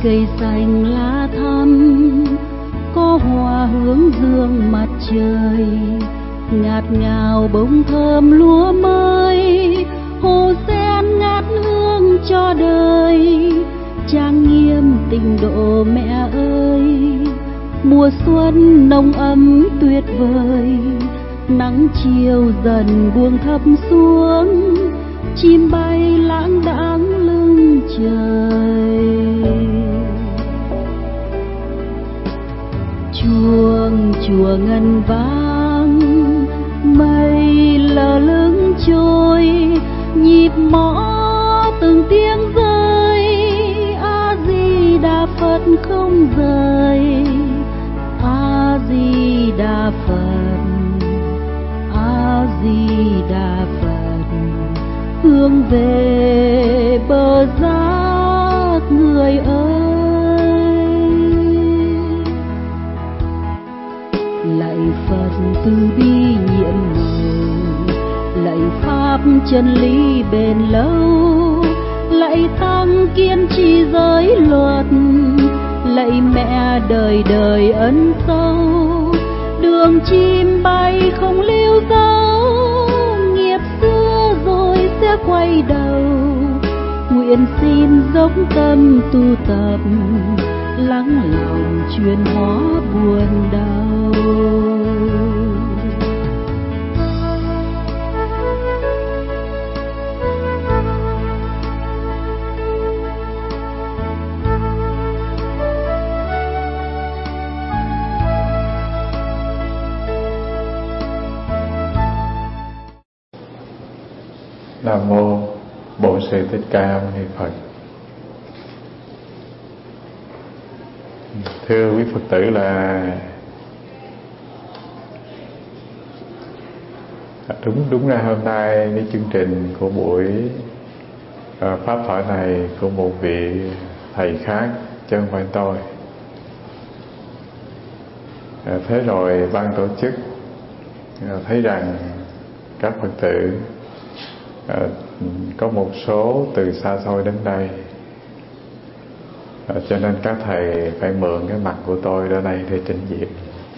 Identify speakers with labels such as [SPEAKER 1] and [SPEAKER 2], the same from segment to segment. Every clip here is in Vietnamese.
[SPEAKER 1] cây xanh lá thắm, có hoa hướng dương mặt trời, ngạt ngào bông thơm lúa mới, hồ sen ngát hương cho đời, trang nghiêm tình độ mẹ ơi. Mùa xuân nồng ấm tuyệt vời, nắng chiều dần buông thấp xuống, chim bay lãng đãng lưng trời. Chuông chùa ngân vang, mây lờ lững trôi, nhịp mõ từng tiếng rơi, A Di Đà Phật không rời, A Di Đà Phật, A Di Đà Phật, hướng về bờ giác người ơi. Lạy Phật từ bi nhiệm màu, lạy Pháp chân lý bền lâu, lạy Tăng kiên trì giới luật, lạy Mẹ đời đời ân sâu. Đường chim bay không lưu dấu, nghiệp xưa rồi sẽ quay đầu. Nguyện xin dốc tâm tu tập, lắng lòng chuyển hóa buồn đau.
[SPEAKER 2] Nam mô Bổn Sư Thích Ca Mâu Ni Phật. Thưa quý Phật tử, là đúng ra hôm nay cái chương trình của buổi pháp thoại này của một vị thầy khác chứ không phải tôi. Thế rồi ban tổ chức thấy rằng các Phật tử có một số từ xa xôi đến đây, cho nên các thầy phải mượn cái mặt của tôi ở đây để trình diễn.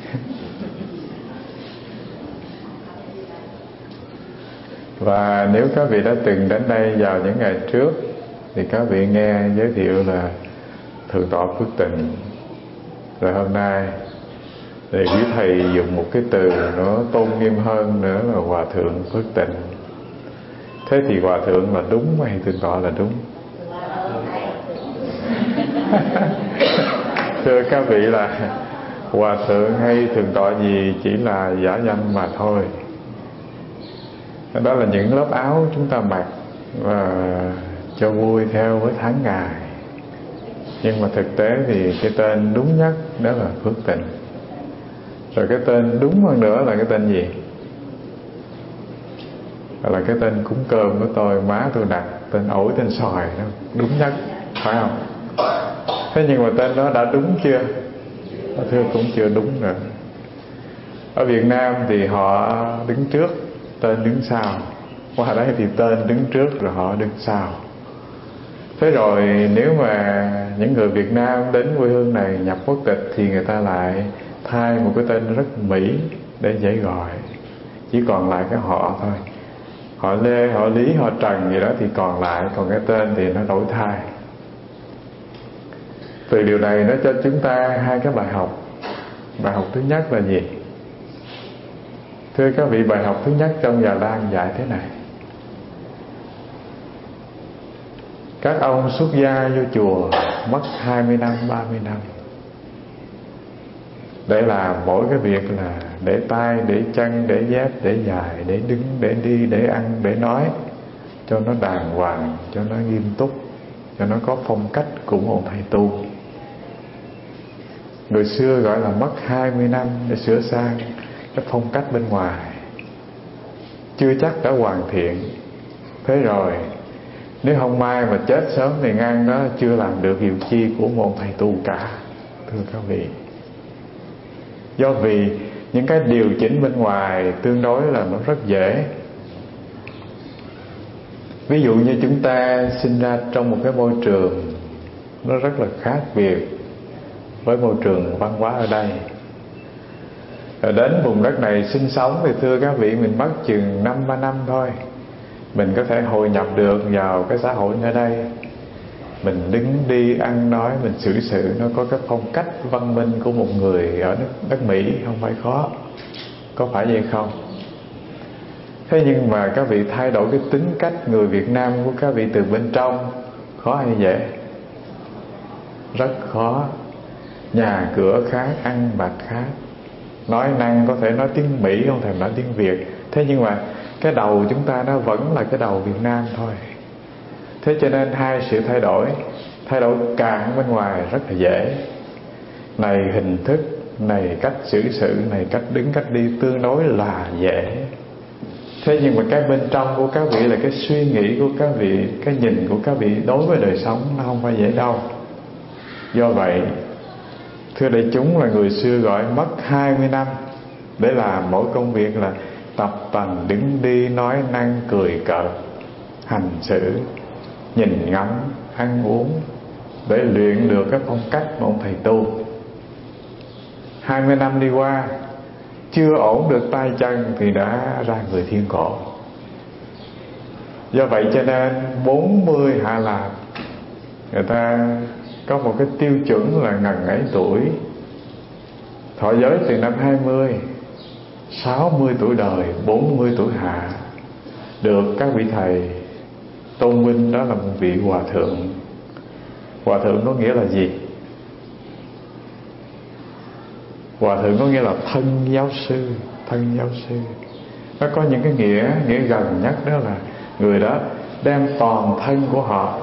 [SPEAKER 2] Và nếu các vị đã từng đến đây vào những ngày trước thì các vị nghe giới thiệu là Thượng tọa Phước Tịnh. Rồi hôm nay thì quý thầy dùng một cái từ nó tôn nghiêm hơn nữa là Hòa Thượng Phước Tịnh. Thế thì Hòa Thượng là đúng hay Thượng tọa là đúng? Thưa các vị, là Hòa Thượng hay Thượng tọa gì chỉ là giả danh mà thôi. Đó là những lớp áo chúng ta mặc và cho vui theo với tháng ngày. Nhưng mà thực tế thì cái tên đúng nhất đó là Phước Tịnh. Rồi cái tên đúng hơn nữa là cái tên gì? Là cái tên cúng cơm của tôi, má tôi đặt, tên ổi tên xoài đó, đúng nhất, phải không? Thế nhưng mà tên đó đã đúng chưa? Thưa, cũng chưa đúng nữa. Ở Việt Nam thì họ đứng trước, tên đứng sau. Qua đấy thì tên đứng trước rồi họ đứng sau. Thế rồi nếu mà những người Việt Nam đến quê hương này nhập quốc tịch thì người ta lại thay một cái tên rất Mỹ để dễ gọi. Chỉ còn lại cái họ thôi. Họ Lê, họ Lý, họ Trần gì đó thì còn lại, còn cái tên thì nó đổi thay. Từ điều này nó cho chúng ta hai cái bài học. Bài học thứ nhất là gì? Thưa các vị, bài học thứ nhất trong Già Lam dạy thế này: các ông xuất gia vô chùa mất 20 năm, 30 năm để làm mỗi cái việc là để tay, để chân, để dép, để dài, để đứng, để đi, để ăn, để nói cho nó đàng hoàng, cho nó nghiêm túc, cho nó có phong cách của một thầy tu. Người xưa gọi là mất 20 năm để sửa sang cái phong cách bên ngoài, chưa chắc đã hoàn thiện. Thế rồi nếu không may mà chết sớm thì ngang đó chưa làm được điều chi của một thầy tu cả. Thưa các vị, do vì những cái điều chỉnh bên ngoài tương đối là nó rất dễ. Ví dụ như chúng ta sinh ra trong một cái môi trường nó rất là khác biệt với môi trường văn hóa ở đây. Rồi đến vùng đất này sinh sống thì thưa các vị, mình mất chừng 5-3 năm thôi, mình có thể hội nhập được vào cái xã hội ở đây. Mình đứng đi ăn nói, mình xử sự nó có cái phong cách văn minh của một người ở đất Mỹ, không phải khó. Có phải vậy không? Thế nhưng mà các vị thay đổi cái tính cách người Việt Nam của các vị từ bên trong khó hay dễ? Rất khó. Nhà cửa khác, ăn mặc khác, nói năng có thể nói tiếng Mỹ, không thèm nói tiếng Việt. Thế nhưng mà cái đầu chúng ta nó vẫn là cái đầu Việt Nam thôi. Thế cho nên hai sự thay đổi càng bên ngoài rất là dễ. Này hình thức, này cách xử sự, này cách đứng cách đi tương đối là dễ. Thế nhưng mà cái bên trong của các vị là cái suy nghĩ của các vị, cái nhìn của các vị đối với đời sống nó không phải dễ đâu. Do vậy, thưa đại chúng, là người xưa gọi mất 20 năm để làm mỗi công việc là tập tành đứng đi, nói năng, cười cợt, hành xử, nhìn ngắm, ăn uống, để luyện được cái phong cách của ông thầy tu. 20 năm đi qua, chưa ổn được tay chân thì đã ra người thiên cổ. Do vậy cho nên 40 hạ lạc, người ta có một cái tiêu chuẩn là ngần ấy tuổi, thọ giới từ năm 20, 60 tuổi đời, 40 tuổi hạ, được các vị thầy tôn vinh đó là một vị hòa thượng. Hòa thượng có nghĩa là gì? Hòa thượng có nghĩa là thân giáo sư. Thân giáo sư nó có những cái nghĩa gần nhất, đó là người đó đem toàn thân của họ,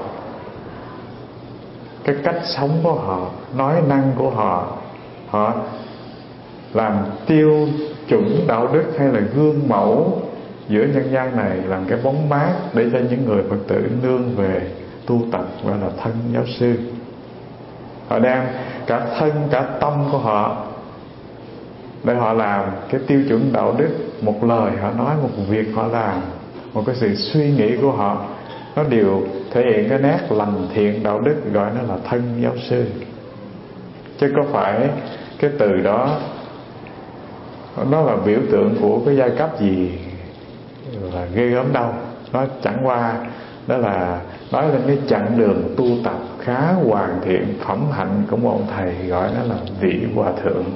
[SPEAKER 2] cái cách sống của họ, nói năng của họ, họ làm tiêu chuẩn đạo đức hay là gương mẫu giữa nhân gian này, làm cái bóng mát để cho những người Phật tử nương về tu tập, gọi là thân giáo sư. Họ đem cả thân cả tâm của họ để họ làm cái tiêu chuẩn đạo đức. Một lời họ nói, một việc họ làm, một cái sự suy nghĩ của họ, nó đều thể hiện cái nét lành thiện đạo đức, gọi nó là thân giáo sư. Chứ có phải cái từ đó nó là biểu tượng của cái giai cấp gì là ghê gớm đâu. Nó chẳng qua đó là nói lên cái chặng đường tu tập khá hoàn thiện, phẩm hạnh của một ông thầy, gọi nó là vị hòa thượng.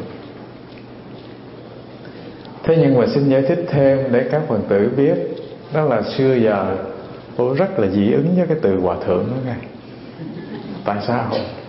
[SPEAKER 2] Thế nhưng mà xin giải thích thêm để các Phật tử biết, đó là xưa giờ tôi rất là dị ứng với cái từ hòa thượng đó nghe. Tại sao?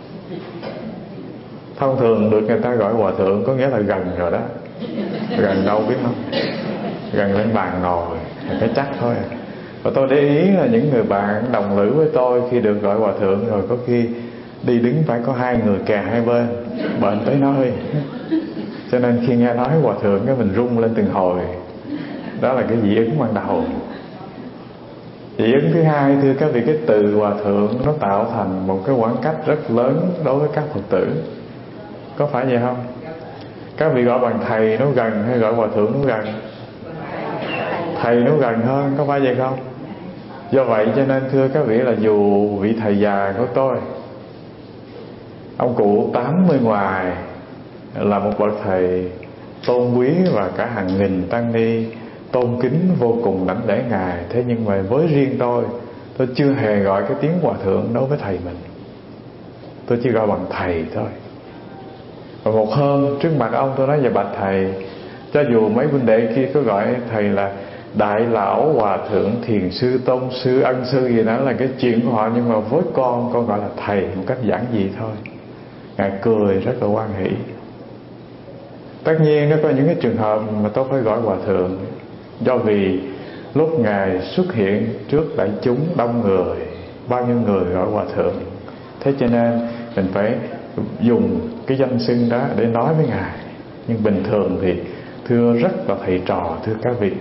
[SPEAKER 2] Thông thường được người ta gọi hòa thượng có nghĩa là gần rồi đó. Gần đâu biết không? Gần lên bàn ngồi, cái chắc thôi. Và tôi để ý là những người bạn đồng lữ với tôi khi được gọi hòa thượng rồi, có khi đi đứng phải có 2 người kè hai bên, bệnh tới nơi. Cho nên khi nghe nói hòa thượng cái mình rung lên từng hồi. Đó là cái dị ứng ban đầu. Dị ứng thứ hai, thưa các vị, cái từ hòa thượng nó tạo thành một cái khoảng cách rất lớn đối với các Phật tử. Có phải vậy không? Các vị gọi bằng thầy nó gần hay gọi hòa thượng nó gần? Thầy nó gần hơn, có phải vậy không? Do vậy cho nên thưa các vị, là dù vị thầy già của tôi, ông cụ 80 ngoài, là một bậc thầy tôn quý và cả hàng nghìn tăng ni tôn kính vô cùng đảnh lễ ngài, thế nhưng mà với riêng tôi chưa hề gọi cái tiếng hòa thượng đối với thầy mình. Tôi chỉ gọi bằng thầy thôi. Và một hôm trước mặt ông tôi nói: "Dạ bạch thầy, cho dù mấy huynh đệ kia có gọi thầy là đại lão, hòa thượng, thiền sư, tôn sư, ân sư gì đó là cái chuyện của họ, nhưng mà với con gọi là thầy một cách giản dị thôi." Ngài cười rất là hoan hỷ. Tất nhiên nó có những cái trường hợp mà tôi phải gọi hòa thượng, do vì lúc Ngài xuất hiện trước đại chúng đông người, bao nhiêu người gọi hòa thượng, thế cho nên mình phải dùng cái danh xưng đó để nói với Ngài. Nhưng bình thường thì thưa rất là thầy trò, thưa các vị.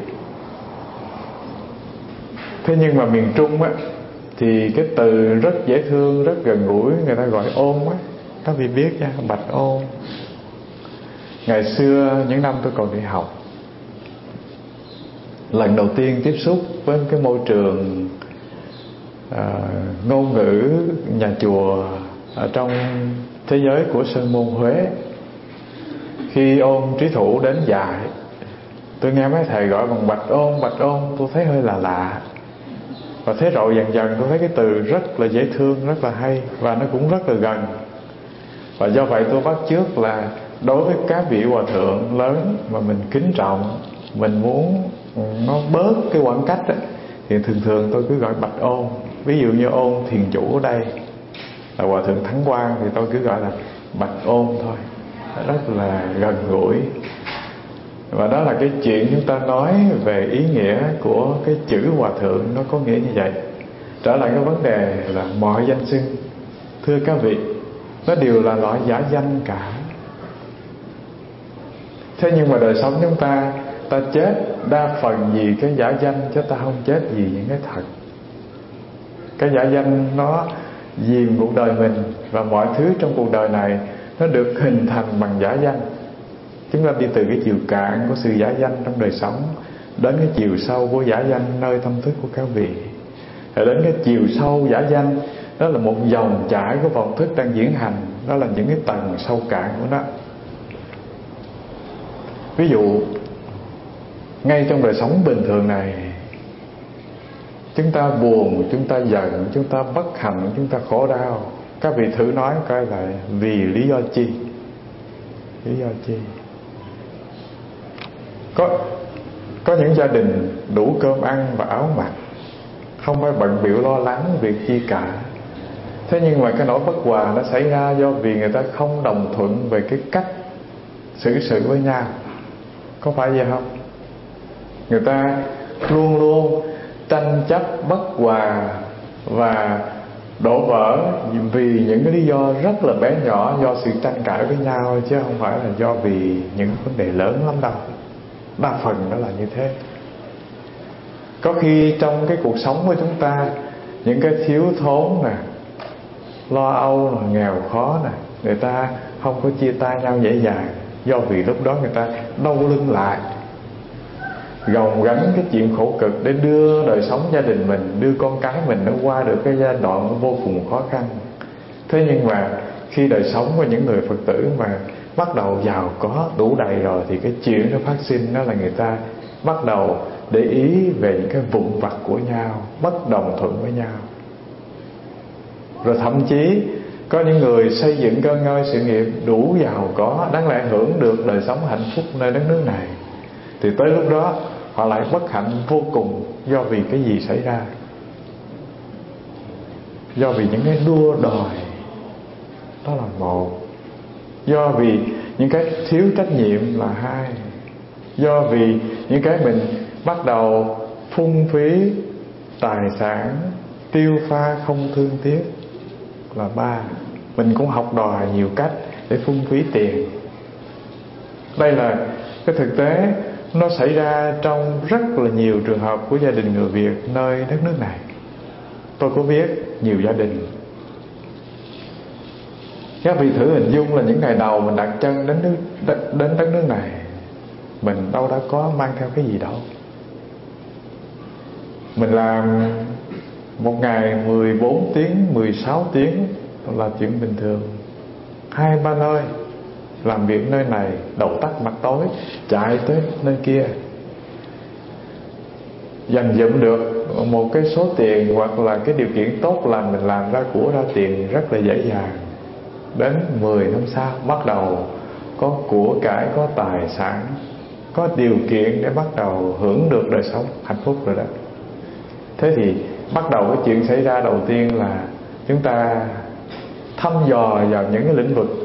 [SPEAKER 2] Thế nhưng mà miền Trung á, thì cái từ rất dễ thương, rất gần gũi, người ta gọi ôn á. Các vị biết nha, bạch ôn. Ngày xưa những năm tôi còn đi học, lần đầu tiên tiếp xúc với cái môi trường ngôn ngữ nhà chùa ở trong thế giới của Sơn Môn Huế. Khi Ôn Trí Thủ đến dạy, tôi nghe mấy thầy gọi bằng Bạch Ôn, tôi thấy hơi lạ. Và thế rồi dần dần tôi thấy cái từ rất là dễ thương, rất là hay, và nó cũng rất là gần. Và do vậy tôi bắt chước là đối với các vị hòa thượng lớn mà mình kính trọng, mình muốn nó bớt cái khoảng cách đó, thì thường tôi cứ gọi Bạch Ôn. Ví dụ như Ôn thiền chủ ở đây là Hòa thượng Thắng Quang, thì tôi cứ gọi là Bạch Ôn thôi, rất là gần gũi. Và đó là cái chuyện chúng ta nói về ý nghĩa của cái chữ hòa thượng, nó có nghĩa như vậy. Trở lại cái vấn đề là mọi danh xưng, thưa các vị, nó đều là loại giả danh cả. Thế nhưng mà đời sống chúng ta chết đa phần vì cái giả danh, chứ ta không chết vì những cái thật. Cái giả danh nó dìm cuộc đời mình, và mọi thứ trong cuộc đời này nó được hình thành bằng giả danh. Chúng ta đi từ cái chiều cạn của sự giả danh trong đời sống đến cái chiều sâu của giả danh nơi tâm thức của các vị. Rồi đến cái chiều sâu giả danh, đó là một dòng chảy của vọng thức đang diễn hành. Đó là những cái tầng sâu cạn của nó. Ví dụ ngay trong đời sống bình thường này, chúng ta buồn, chúng ta giận, chúng ta bất hạnh, chúng ta khổ đau. Các vị thử nói coi lại, vì lý do chi? Lý do chi? Có những gia đình đủ cơm ăn và áo mặc, không phải bận bịu lo lắng việc chi cả. Thế nhưng mà cái nỗi bất hòa nó xảy ra do vì người ta không đồng thuận về cái cách xử sự với nhau. Có phải vậy không? Người ta luôn luôn tranh chấp bất hòa và đổ vỡ vì những cái lý do rất là bé nhỏ, do sự tranh cãi với nhau, chứ không phải là do vì những vấn đề lớn lắm đâu. Đa phần đó là như thế. Có khi trong cái cuộc sống của chúng ta, những cái thiếu thốn nè, lo âu nè, nghèo khó nè, người ta không có chia tay nhau dễ dàng, do vì lúc đó người ta đau lưng lại, gồng gánh cái chuyện khổ cực để đưa đời sống gia đình mình, đưa con cái mình nó qua được cái giai đoạn vô cùng khó khăn. Thế nhưng mà khi đời sống của những người Phật tử mà bắt đầu giàu có đủ đầy rồi, thì cái chuyện nó phát sinh đó là người ta bắt đầu để ý về những cái vụn vặt của nhau, bất đồng thuận với nhau. Rồi thậm chí có những người xây dựng cơ ngơi sự nghiệp đủ giàu có, đáng lẽ hưởng được đời sống hạnh phúc nơi đất nước này, thì tới lúc đó họ lại bất hạnh vô cùng. Do vì cái gì xảy ra? Do vì những cái đua đòi, đó là một. Do vì những cái thiếu trách nhiệm là hai. Do vì những cái mình bắt đầu phung phí tài sản, tiêu pha không thương tiếc là ba. Mình cũng học đòi nhiều cách để phung phí tiền. Đây là cái thực tế nó xảy ra trong rất là nhiều trường hợp của gia đình người Việt nơi đất nước này. Tôi có biết nhiều gia đình. Các vị thử hình dung là những ngày đầu mình đặt chân đến đất nước này, mình đâu đã có mang theo cái gì đâu. Mình làm một ngày 14 tiếng, 16 tiếng là chuyện bình thường. 2-3 nơi, làm việc nơi này, đầu tắt mặt tối, chạy tới nơi kia, dành dụm được một cái số tiền hoặc là cái điều kiện tốt lành, mình làm ra của ra tiền rất là dễ dàng. Đến 10 năm sau bắt đầu có của cải, có tài sản, có điều kiện để bắt đầu hưởng được đời sống hạnh phúc rồi đó. Thế thì bắt đầu cái chuyện xảy ra đầu tiên là chúng ta thăm dò vào những cái lĩnh vực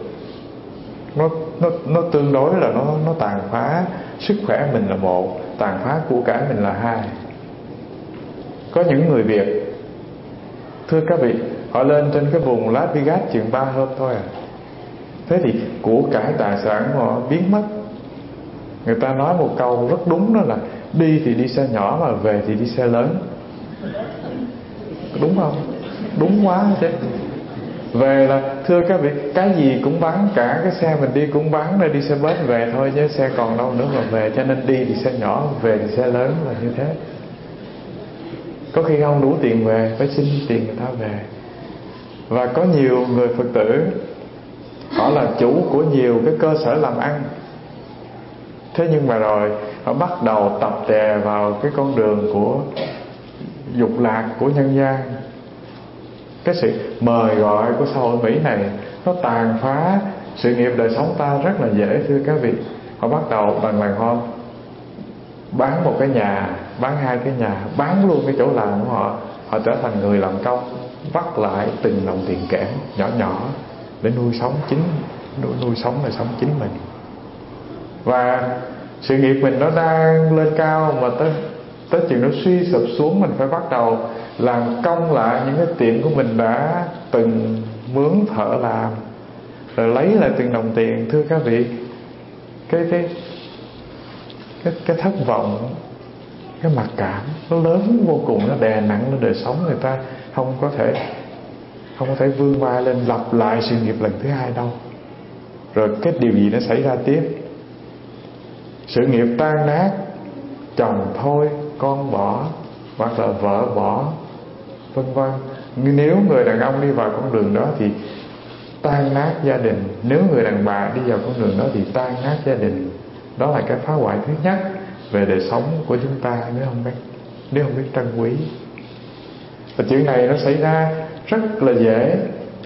[SPEAKER 2] nó tương đối là nó tàn phá sức khỏe mình là một, tàn phá của cải mình là hai. Có những người Việt, thưa các vị, họ lên trên cái vùng Las Vegas chừng 3 hôm thôi à. Thế thì của cải tài sản họ biến mất. Người ta nói một câu rất đúng, đó là đi thì đi xe nhỏ mà về thì đi xe lớn. Đúng không? Đúng quá chứ. Về là thưa các vị, cái gì cũng bán, cả cái xe mình đi cũng bán, để đi xe bus về thôi, chứ xe còn đâu nữa mà về. Cho nên đi thì xe nhỏ, về thì xe lớn, là như thế. Có khi không đủ tiền về, phải xin tiền người ta về. Và có nhiều người Phật tử họ là chủ của nhiều cái cơ sở làm ăn, thế nhưng mà rồi họ bắt đầu tập tè vào cái con đường của dục lạc, của nhân gian. Cái sự mời gọi của xã hội Mỹ này nó tàn phá sự nghiệp đời sống ta rất là dễ, thưa các vị. Họ bắt đầu bằng là họ bán một cái nhà, bán 2 cái nhà, bán luôn cái chỗ làm của họ. Họ trở thành người làm công, vắt lại từng đồng tiền kẽm nhỏ nhỏ để nuôi sống đời sống chính mình. Và sự nghiệp mình nó đang lên cao, mà tới chừng nó suy sụp xuống, mình phải bắt đầu làm công lại những cái tiệm của mình đã từng mướn thợ làm, rồi lấy lại từng đồng tiền. Thưa các vị, cái thất vọng, cái mặc cảm nó lớn vô cùng, nó đè nặng lên đời sống người ta, không có thể vươn vai lên lập lại sự nghiệp lần thứ hai đâu. Rồi cái điều gì nó xảy ra tiếp? Sự nghiệp tan nát, chồng thôi, con bỏ, hoặc là vợ bỏ, vân vân. Nếu người đàn ông đi vào con đường đó thì tan nát gia đình, nếu người đàn bà đi vào con đường đó thì tan nát gia đình. Đó là cái phá hoại thứ nhất về đời sống của chúng ta, nếu không biết trân quý. Và chuyện này nó xảy ra rất là dễ.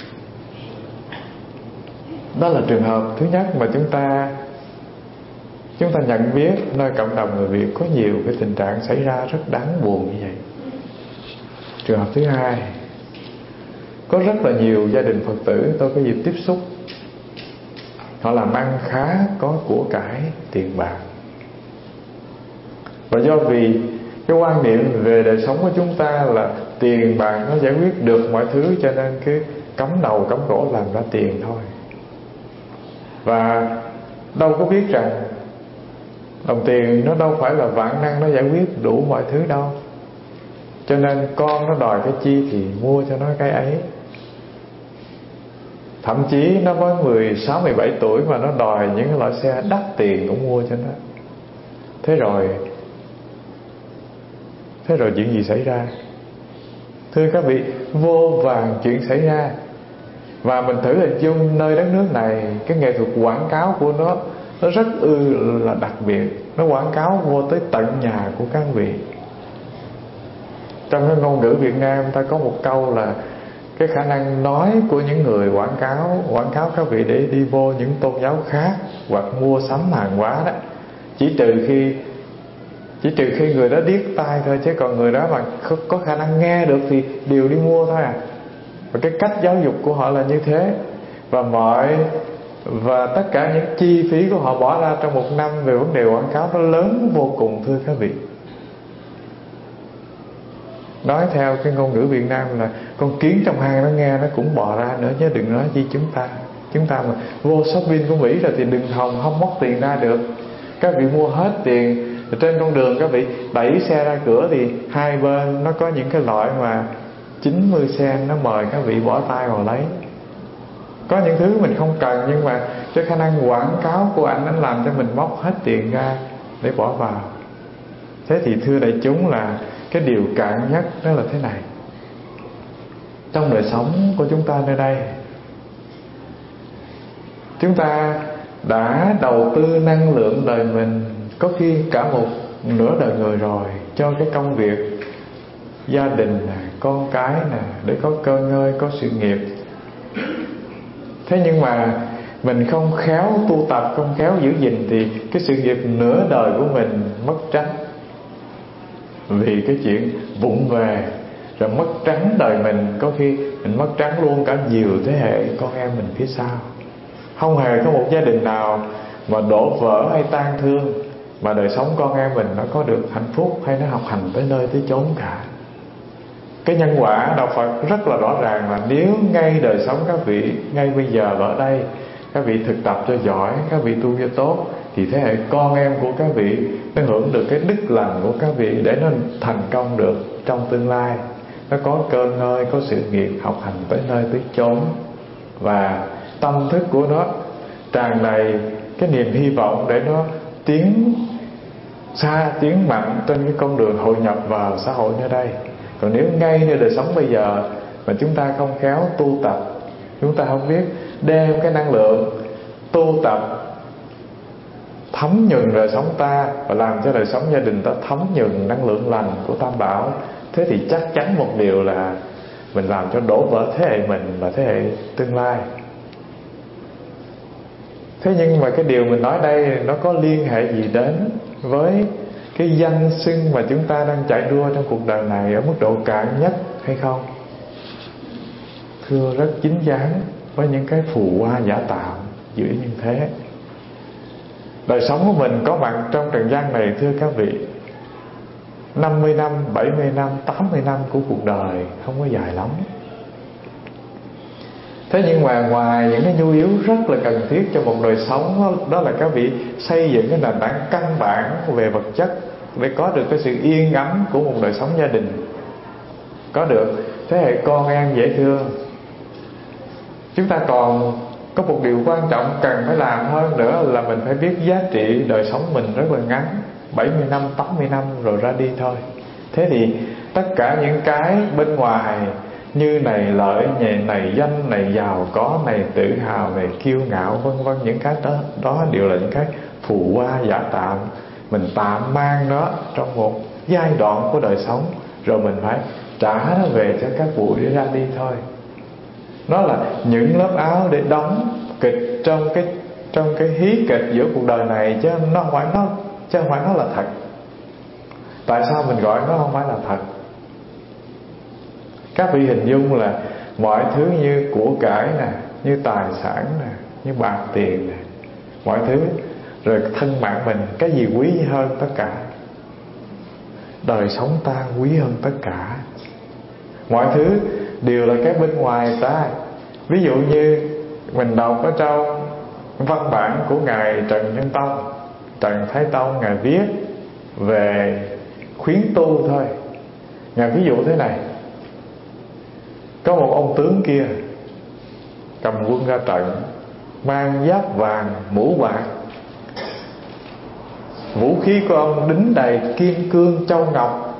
[SPEAKER 2] Đó là trường hợp thứ nhất mà chúng ta nhận biết nơi cộng đồng người Việt có nhiều cái tình trạng xảy ra rất đáng buồn như vậy. Trường hợp thứ hai, có rất là nhiều gia đình Phật tử tôi có dịp tiếp xúc, họ làm ăn khá, có của cải, tiền bạc, và do vì cái quan niệm về đời sống của chúng ta là tiền bạc nó giải quyết được mọi thứ, cho nên cứ cắm đầu cắm cổ làm ra tiền thôi. Và đâu có biết rằng đồng tiền nó đâu phải là vạn năng, nó giải quyết đủ mọi thứ đâu. Cho nên con nó đòi cái chi thì mua cho nó cái ấy. Thậm chí nó mới 16, 17 tuổi mà nó đòi những cái loại xe đắt tiền cũng mua cho nó. Thế rồi chuyện gì xảy ra? Thưa các vị, vô vàn chuyện xảy ra. Và mình thử hình dung nơi đất nước này, cái nghệ thuật quảng cáo của nó rất là đặc biệt. Nó quảng cáo vô tới tận nhà của các vị. Trong cái ngôn ngữ Việt Nam ta có một câu là cái khả năng nói của những người quảng cáo các vị để đi vô những tôn giáo khác hoặc mua sắm hàng hóa đó, chỉ trừ khi người đó điếc tai thôi, chứ còn người đó mà có khả năng nghe được thì đều đi mua thôi à. Và cái cách giáo dục của họ là như thế. Và tất cả những chi phí của họ bỏ ra trong một năm về vấn đề quảng cáo nó lớn vô cùng, thưa các vị. Nói theo cái ngôn ngữ Việt Nam là con kiến trong hang nó nghe nó cũng bò ra nữa, chứ đừng nói chi chúng ta mà vô shopping của Mỹ rồi thì đừng hòng không móc tiền ra được. Các vị mua hết tiền. Trên con đường các vị đẩy xe ra cửa thì hai bên nó có những cái loại mà 90 cent, nó mời các vị bỏ tay vào lấy. Có những thứ mình không cần, nhưng mà cái khả năng quảng cáo của anh làm cho mình móc hết tiền ra để bỏ vào. Thế thì thưa đại chúng, là cái điều cạn nhất đó là thế này. Trong đời sống của chúng ta nơi đây, chúng ta đã đầu tư năng lượng đời mình, có khi cả một nửa đời người rồi, cho cái công việc gia đình nè, con cái nè, để có cơ ngơi, có sự nghiệp. Thế nhưng mà mình không khéo tu tập, không khéo giữ gìn, thì cái sự nghiệp nửa đời của mình mất trắng. Vì cái chuyện vụng về, rồi mất trắng đời mình, có khi mình mất trắng luôn cả nhiều thế hệ con em mình phía sau. Không hề có một gia đình nào mà đổ vỡ hay tan thương mà đời sống con em mình nó có được hạnh phúc hay nó học hành tới nơi tới chốn cả. Cái nhân quả đạo Phật rất là rõ ràng là nếu ngay đời sống các vị ngay bây giờ ở đây, các vị thực tập cho giỏi, các vị tu cho tốt, thì thế hệ con em của các vị nó hưởng được cái đức lành của các vị để nó thành công được trong tương lai. Nó có cơ ngơi, có sự nghiệp, học hành tới nơi tới chốn, và tâm thức của nó tràn đầy cái niềm hy vọng để nó tiến xa, tiến mạnh trên cái con đường hội nhập vào xã hội nơi đây. Còn nếu ngay nơi đời sống bây giờ mà chúng ta không khéo tu tập, chúng ta không biết đem cái năng lượng tu tập thấm nhuần đời sống ta và làm cho đời sống gia đình ta thấm nhuần năng lượng lành của Tam Bảo, thế thì chắc chắn một điều là mình làm cho đổ vỡ thế hệ mình và thế hệ tương lai. Thế nhưng mà cái điều mình nói đây nó có liên hệ gì đến với cái danh xưng mà chúng ta đang chạy đua trong cuộc đời này ở mức độ cạn nhất hay không? Thưa, rất chính chắn với những cái phù hoa giả tạo giữa như thế. Đời sống của mình có mặt trong trần gian này, thưa các vị, 50 năm, 70 năm, 80 năm của cuộc đời không có dài lắm. Thế nhưng mà ngoài những cái nhu yếu rất là cần thiết cho một đời sống, đó là các vị xây dựng cái nền tảng căn bản về vật chất để có được cái sự yên ấm của một đời sống gia đình, có được thế hệ con em dễ thương. Chúng ta còn có một điều quan trọng cần phải làm hơn nữa là mình phải biết giá trị đời sống mình rất là ngắn, 70 năm, 80 năm rồi ra đi thôi. Thế thì tất cả những cái bên ngoài như này lợi, này danh, này giàu có, này tự hào, này kiêu ngạo, vân vân, những cái đó đều là những cái phù hoa giả tạm. Mình tạm mang nó trong một giai đoạn của đời sống, rồi mình phải trả nó về cho các bụi để ra đi thôi. Nó là những lớp áo để đóng kịch trong cái hí kịch giữa cuộc đời này, chứ không phải nó là thật. Tại sao mình gọi nó không phải là thật? Các vị hình dung là mọi thứ như của cải nè, như tài sản nè, như bạc tiền nè, mọi thứ, rồi thân mạng mình, cái gì quý hơn tất cả? Đời sống ta quý hơn tất cả. Mọi thứ đều là cái bên ngoài ta. Ví dụ như mình đọc ở trong văn bản của Ngài Trần Nhân Tông, Trần Thái Tông, Ngài viết về khuyến tu thôi. Ngài ví dụ thế này: có một ông tướng kia cầm quân ra trận, mang giáp vàng, mũ bạc, vũ khí của ông đính đầy kim cương châu ngọc,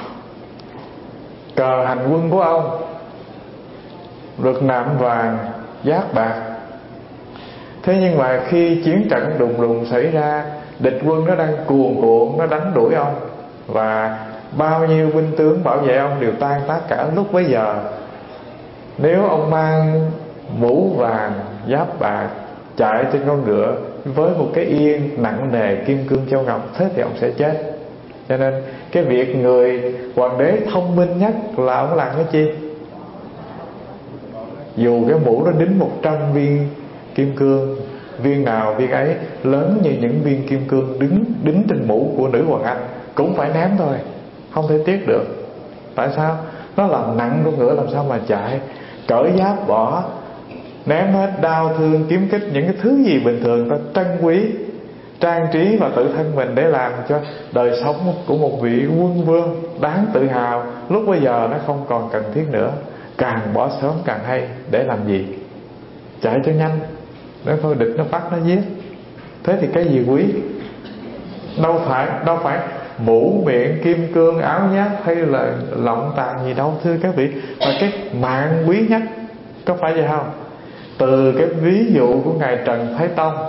[SPEAKER 2] cờ hành quân của ông được nạm vàng, giáp bạc. Thế nhưng mà khi chiến trận đùng đùng xảy ra, địch quân nó đang cuồn cuộn, nó đánh đuổi ông, và bao nhiêu binh tướng bảo vệ ông đều tan tác cả lúc bấy giờ. Nếu ông mang mũ vàng, giáp bạc, chạy trên con ngựa với một cái yên nặng nề kim cương châu ngọc, thế thì ông sẽ chết. Cho nên cái việc người hoàng đế thông minh nhất là ông làm cái chi? Dù cái mũ nó đính 100 viên kim cương, viên nào viên ấy lớn như những viên kim cương đính trên mũ của nữ hoàng Anh, cũng phải ném thôi, không thể tiếc được. Tại sao? Nó làm nặng con ngựa, làm sao mà chạy. Cởi giáp bỏ, ném hết đao thương kiếm kích, những cái thứ gì bình thường ta trân quý, trang trí vào tự thân mình để làm cho đời sống của một vị quân vương đáng tự hào, lúc bây giờ nó không còn cần thiết nữa. Càng bỏ sớm càng hay. Để làm gì? Chạy cho nhanh, để thôi địch nó bắt nó giết. Thế thì cái gì quý? Đâu phải mũ miệng kim cương, áo giáp hay là lọng tàn gì đâu, thưa các vị. Mà cái mạng quý nhất, có phải vậy không? Từ cái ví dụ của Ngài Trần Thái Tông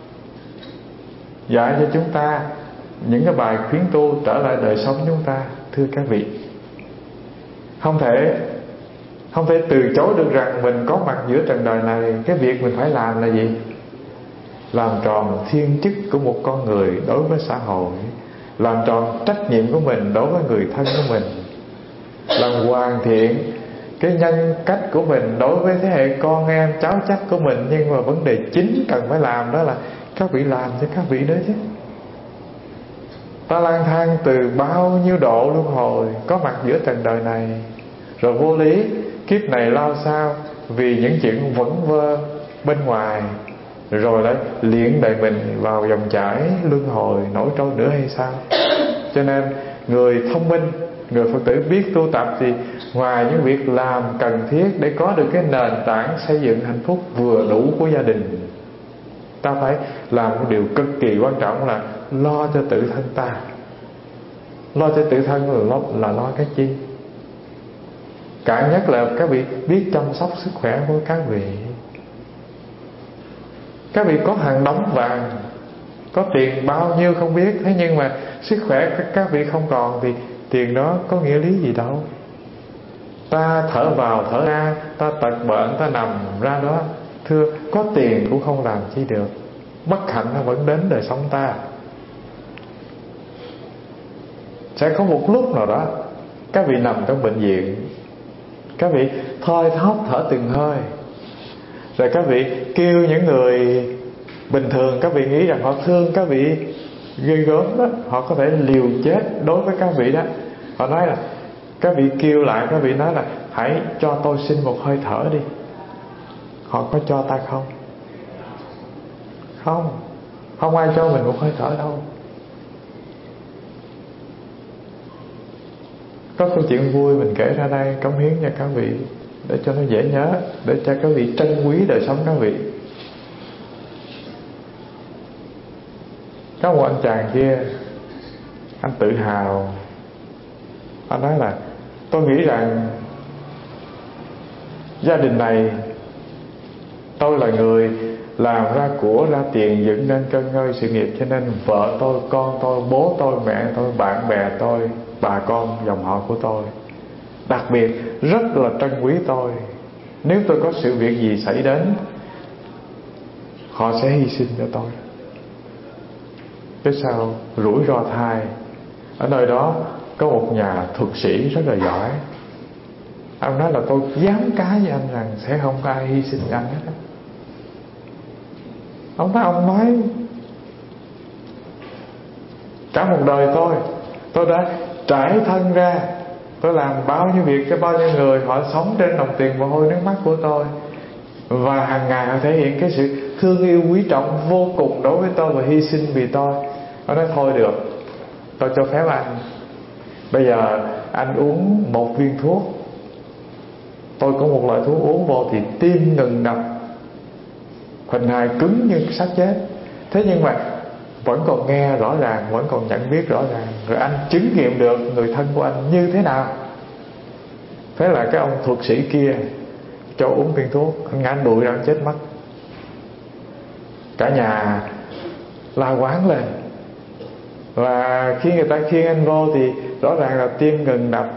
[SPEAKER 2] dạy cho chúng ta những cái bài khuyến tu trở lại đời sống chúng ta. Thưa các vị, không thể từ chối được rằng mình có mặt giữa trần đời này. Cái việc mình phải làm là gì? Làm tròn thiên chức của một con người đối với xã hội, làm tròn trách nhiệm của mình đối với người thân của mình, làm hoàn thiện cái nhân cách của mình đối với thế hệ con em cháu chắc của mình. Nhưng mà vấn đề chính cần phải làm đó là các vị làm cho các vị đó chứ. Ta lang thang từ bao nhiêu độ luân hồi, có mặt giữa trần đời này, rồi vô lý kiếp này lao sao vì những chuyện vẩn vơ bên ngoài, rồi lại liễn đời mình vào dòng chảy luân hồi nổi trôi nữa hay sao? Cho nên người thông minh, người Phật tử biết tu tập thì ngoài những việc làm cần thiết để có được cái nền tảng xây dựng hạnh phúc vừa đủ của gia đình, ta phải làm một điều cực kỳ quan trọng là lo cho tự thân ta. Lo cho tự thân là lo cái chi? Cạn nhất là các vị biết chăm sóc sức khỏe của các vị. Các vị có hàng đống vàng, có tiền bao nhiêu không biết, thế nhưng mà sức khỏe các vị không còn thì tiền đó có nghĩa lý gì đâu. Ta thở vào thở ra, ta tật bệnh, ta nằm ra đó, thưa, có tiền cũng không làm chi được. Bất hạnh nó vẫn đến đời sống ta. Sẽ có một lúc nào đó các vị nằm trong bệnh viện, các vị thoi thóp thở từng hơi, rồi các vị kêu những người bình thường các vị nghĩ rằng họ thương các vị ghê gớm đó, họ có thể liều chết đối với các vị đó. Họ nói là các vị kêu lại, các vị nói là hãy cho tôi xin một hơi thở đi. Họ có cho ta không? Không ai cho mình một hơi thở đâu. Có câu chuyện vui mình kể ra đây, cống hiến cho các vị để cho nó dễ nhớ, để cho các vị trân quý đời sống các vị. Có một anh chàng kia, anh tự hào, anh nói là tôi nghĩ rằng gia đình này tôi là người làm ra của ra tiền, dựng nên cơn ngơi sự nghiệp, cho nên vợ tôi, con tôi, bố tôi, mẹ tôi, bạn bè tôi, bà con dòng họ của tôi đặc biệt rất là trân quý tôi. Nếu tôi có sự việc gì xảy đến, họ sẽ hy sinh cho tôi. Cái sao rủi ro thai, ở nơi đó có một nhà thuật sĩ rất là giỏi. Ông nói là tôi dám cá với anh rằng sẽ không có ai hy sinh anh hết. Ông nói cả một đời tôi đã trải thân ra, tôi làm bao nhiêu việc cho bao nhiêu người, họ sống trên đồng tiền mồ hôi nước mắt của tôi, và hàng ngày họ thể hiện cái sự thương yêu quý trọng vô cùng đối với tôi và hy sinh vì tôi. Ông nói thôi được, tôi cho phép anh, bây giờ anh uống một viên thuốc. Tôi có một loại thuốc uống vô thì tim ngừng đập, hình hài cứng như xác chết. Thế nhưng mà vẫn còn nghe rõ ràng, vẫn còn nhận biết rõ ràng. Rồi anh chứng nghiệm được người thân của anh như thế nào. Thế là cái ông thuật sĩ kia cho uống viên thuốc, anh đuổi ra chết mất. Cả nhà la quán lên, và khi người ta khiêng anh vô thì rõ ràng là tim ngừng đập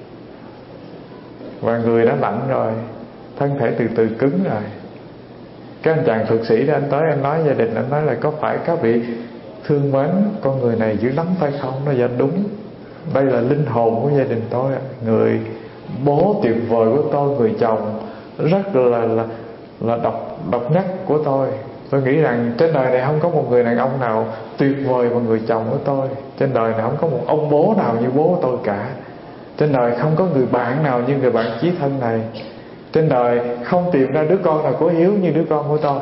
[SPEAKER 2] và người đã lạnh rồi, thân thể từ từ cứng rồi. Cái anh chàng thuật sĩ đó, anh tới anh nói gia đình, anh nói là có phải các vị thương mến con người này dữ lắm phải không? Nó dạ đúng, đây là linh hồn của gia đình tôi, người bố tuyệt vời của tôi, người chồng rất là độc nhất của tôi. Tôi nghĩ rằng trên đời này không có một người đàn ông nào tuyệt vời bằng người chồng của tôi. Trên đời này không có một ông bố nào như bố của tôi cả. Trên đời không có người bạn nào như người bạn chí thân này. Trên đời không tìm ra đứa con nào có hiếu như đứa con của tôi.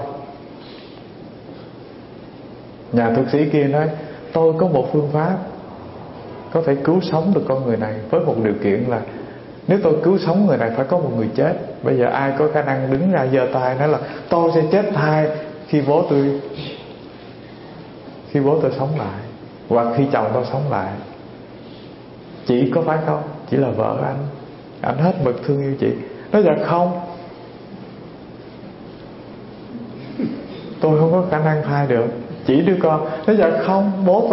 [SPEAKER 2] Nhà thuật sĩ kia nói tôi có một phương pháp có thể cứu sống được con người này, với một điều kiện là nếu tôi cứu sống người này phải có một người chết. Bây giờ ai có khả năng đứng ra giơ tay nói là tôi sẽ chết thai khi bố tôi sống lại, hoặc khi chồng tôi sống lại. Chị có phải không? Chỉ là vợ anh hết mực thương yêu chị. Nói dạ không, tôi không có khả năng thai được, chỉ đứa con. Nói dạ không, bố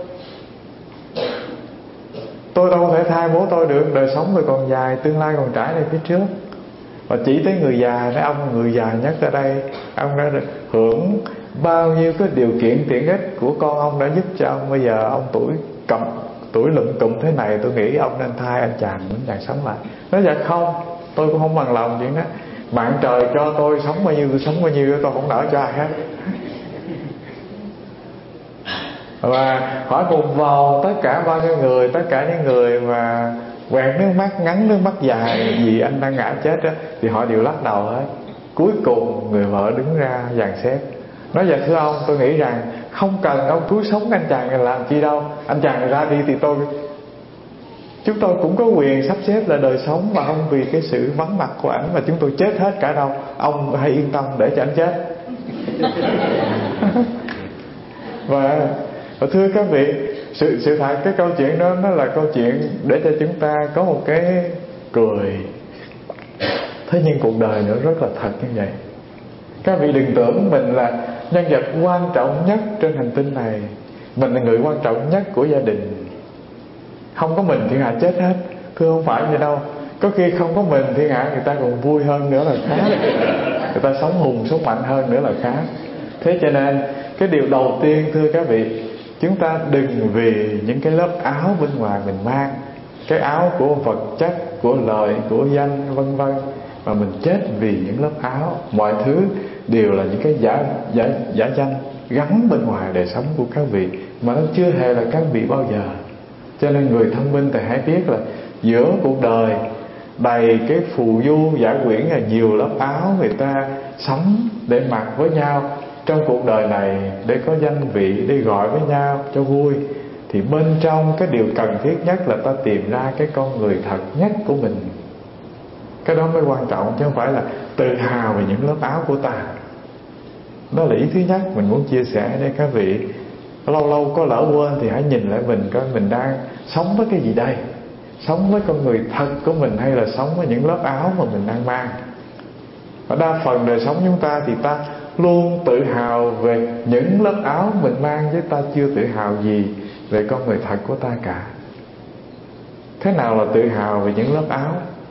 [SPEAKER 2] tôi đâu có thể thai bố tôi được, đời sống tôi còn dài, tương lai còn trải lên phía trước. Và chỉ tới người già, nói ông người già nhất ở đây, ông đã được hưởng bao nhiêu cái điều kiện tiện ích của con ông đã giúp cho ông. Bây giờ ông tuổi lụm cụm thế này, tôi nghĩ ông nên thai anh chàng sống lại. Nói dạ không, tôi cũng không bằng lòng chuyện đó. Bạn trời cho tôi sống bao nhiêu tôi sống bao nhiêu, tôi không nỡ cho ai hết. Và hỏi một vòng tất cả bao nhiêu người, tất cả những người mà quẹt nước mắt ngắn, nước mắt dài vì anh đang ngã chết đó, thì họ đều lắc đầu hết. Cuối cùng người vợ đứng ra dàn xếp, nói dạ thưa ông, tôi nghĩ rằng không cần ông cứu sống anh chàng này làm chi đâu. Anh chàng này ra đi thì chúng tôi cũng có quyền sắp xếp là đời sống, mà không vì cái sự vắng mặt của ảnh mà chúng tôi chết hết cả đâu. Ông hãy yên tâm để cho ảnh chết. Và thưa các vị, sự thật cái câu chuyện đó nó là câu chuyện để cho chúng ta có một cái cười Thế nhưng cuộc đời nữa rất là thật như vậy. Các vị đừng tưởng mình là nhân vật quan trọng nhất trên hành tinh này, mình là người quan trọng nhất của gia đình. Không có mình thiên hạ chết hết. Thưa không phải vậy đâu. Có khi không có mình thiên hạ người ta còn vui hơn nữa là khác. Người ta sống hùng sống mạnh hơn nữa là khác. Thế cho nên cái điều đầu tiên thưa các vị, chúng ta đừng vì những cái lớp áo bên ngoài mình mang, cái áo của vật chất, của lợi, của danh vân vân, mà mình chết vì những lớp áo. Mọi thứ đều là những cái giả danh gắn bên ngoài đời sống của các vị, mà nó chưa hề là các vị bao giờ. Cho nên người thông minh thì hãy biết là giữa cuộc đời đầy cái phù du giả quyển là nhiều lớp áo người ta sắm để mặc với nhau trong cuộc đời này, để có danh vị, để gọi với nhau cho vui. Thì bên trong cái điều cần thiết nhất là ta tìm ra cái con người thật nhất của mình. Cái đó mới quan trọng, chứ không phải là tự hào về những lớp áo của ta. Đó là ý thứ nhất mình muốn chia sẻ để các vị lâu lâu có lỡ quên thì hãy nhìn lại mình coi mình đang sống với cái gì đây. Sống với con người thật của mình hay là sống với những lớp áo mà mình đang mang. Và đa phần đời sống chúng ta thì ta luôn tự hào về những lớp áo mình mang, chứ ta chưa tự hào gì về con người thật của ta cả. Thế nào là tự hào về những lớp áo?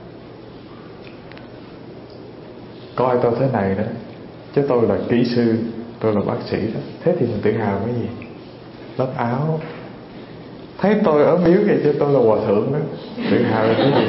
[SPEAKER 2] Coi tôi thế này đó, chứ tôi là kỹ sư, tôi là bác sĩ đó. Thế thì mình tự hào cái gì? Lớp áo. Thấy tôi ở miếu vậy chứ tôi là hòa thượng đó, tự hào là cái gì?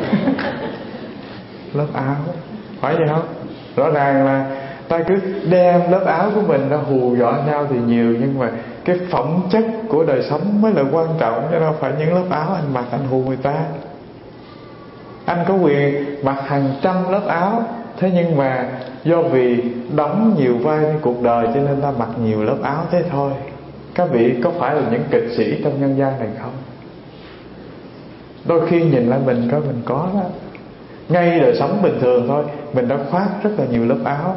[SPEAKER 2] Lớp áo. Phải vậy không? Rõ ràng là ta cứ đem lớp áo của mình ra hù dọa nhau thì nhiều, nhưng mà cái phẩm chất của đời sống mới là quan trọng, chứ đâu phải những lớp áo anh mặc anh hù người ta. Anh có quyền mặc hàng trăm lớp áo, thế nhưng mà do vì đóng nhiều vai trong cuộc đời cho nên ta mặc nhiều lớp áo thế thôi. Các vị có phải là những kịch sĩ trong nhân gian này không? Đôi khi nhìn lại mình coi mình có đó. Ngay đời sống bình thường thôi, mình đã khoác rất là nhiều lớp áo.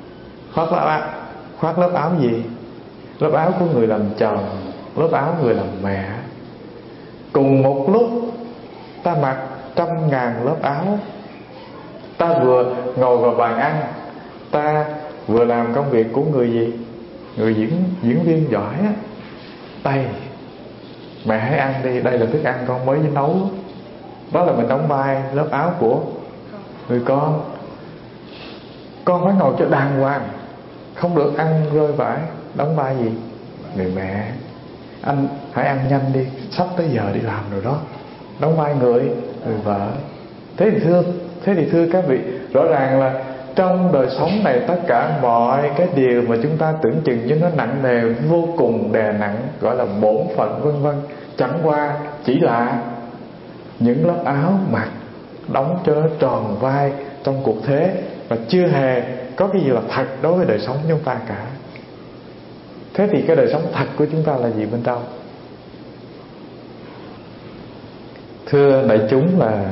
[SPEAKER 2] Khoác lớp áo gì? Lớp áo của người làm chồng, lớp áo người làm mẹ. Cùng một lúc ta mặc 100.000 lớp áo. Ta vừa ngồi vào bàn ăn, ta vừa làm công việc của người gì? Người diễn viên giỏi á. Đây, mẹ hãy ăn đi, đây là thức ăn con mới nấu. Đó là mình đóng vai lớp áo của người con. Con phải ngồi cho đàng hoàng, không được ăn rơi vãi. Đóng vai gì? Người mẹ. Anh hãy ăn nhanh đi, sắp tới giờ đi làm rồi đó. Đóng vai người vợ. Thế thì thưa các vị, rõ ràng là trong đời sống này tất cả mọi cái điều mà chúng ta tưởng chừng như nó nặng nề, vô cùng đè nặng, gọi là bổn phận vân vân, chẳng qua chỉ là những lớp áo mặc đóng cho nó tròn vai trong cuộc thế, và chưa hề có cái gì là thật đối với đời sống chúng ta cả. Thế thì cái đời sống thật của chúng ta là gì bên trong? Thưa đại chúng, là